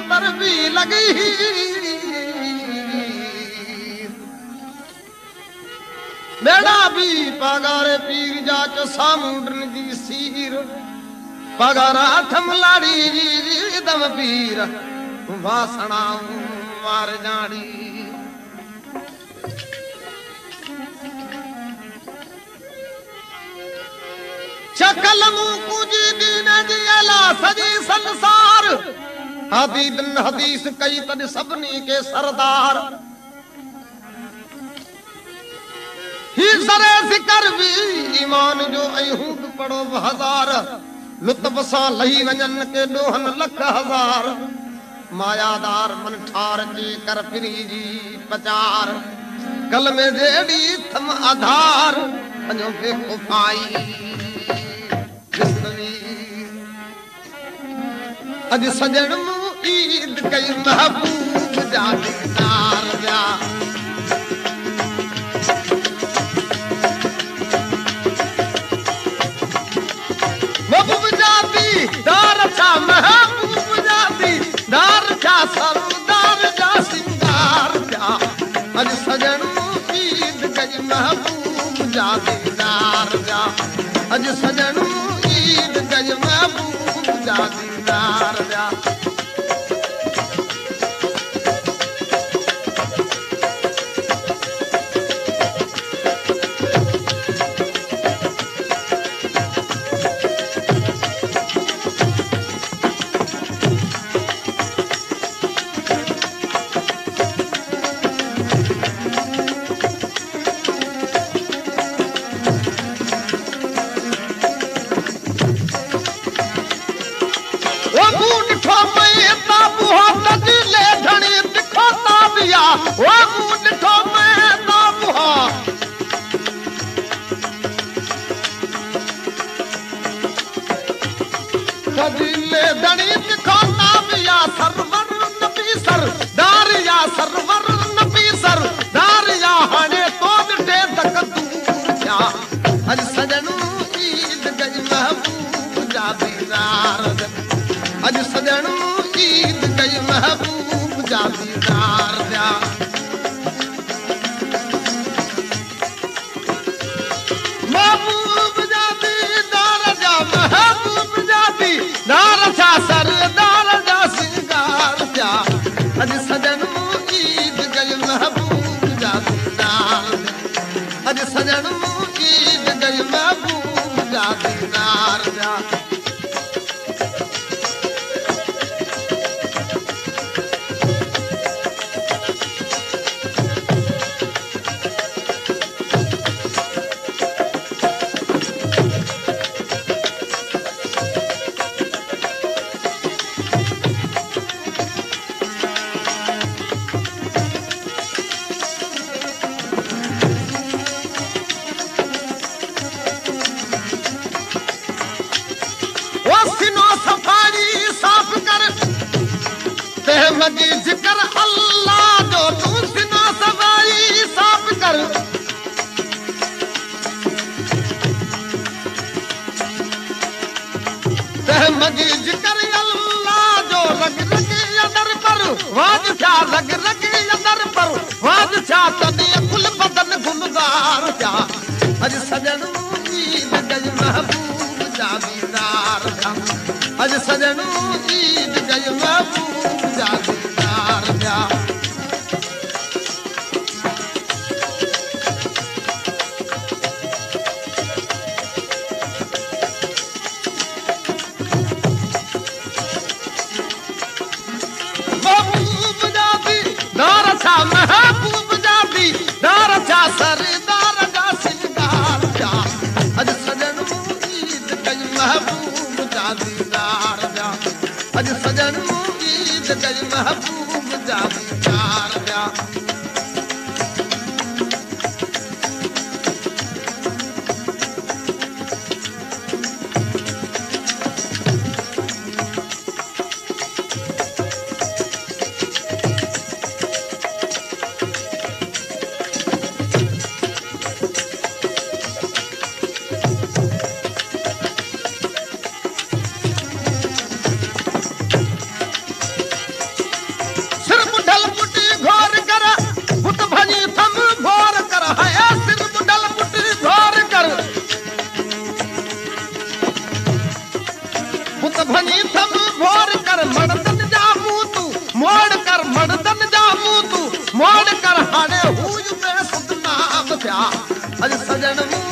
अंतर भी लगी बेड़ा भी पगारे पीर जाच सामुंडन जी सीर पगारा थम लाड़ी दम पीर वासना मार जाड़ी शकल मुकुजी दीन जी अला सजी संसार हदीदन हदीस कई तन सबनी के सरदार ही सरे जिक्र भी ईमान जो ऐहूद पढ़ो हजार लुत्फ सां लही वञन के ॾोहन लख हजार मायादार मन ठार के कर फिरी जी पचार कल में जेड़ी थम आधार अजो पे खुफाई अज सजन ईद कई महबूब जा दीदार जा महबूब जाती दार छा महबूब जाती दार छा सरदार जा सिंगार जा अज सजन ईद कई महबूब जा दीदार जा अज सजन ईद कई महबूब जा दीदार जा अज सजन ईद कई महबूब जा दीदार जा महबूब जा दीदार जा महबूब जा दीदार जा सरदार जा सिंगार जा अज सजन ईद कई महबूब जा दीदार अज सजन ईद कई महबूब जा दीदार जा लगी जिक्र अल्लाह जो तू सिना सवाई साफ कर लगी जिक्र अल्लाह जो रग रग अंदर पर वाज छा रग रग अंदर पर वाज छा तने कुल बदन गुलजार जा अज सजन ईद गई महबूब जा दीदार जा अज सजन ईद गई महबूब जा दीदार जा महबूब जाती दार छा महबूब जाती दार छा सरदार जा सिंगार जा अज सजन ईद गई महबूब जा दीदार जा अज सजन ईद गई महबूब जा दीदार जा मर्दन जा मुंह तू मोड़ कर हाणे हूज में सतनाम थिया अॼु सजन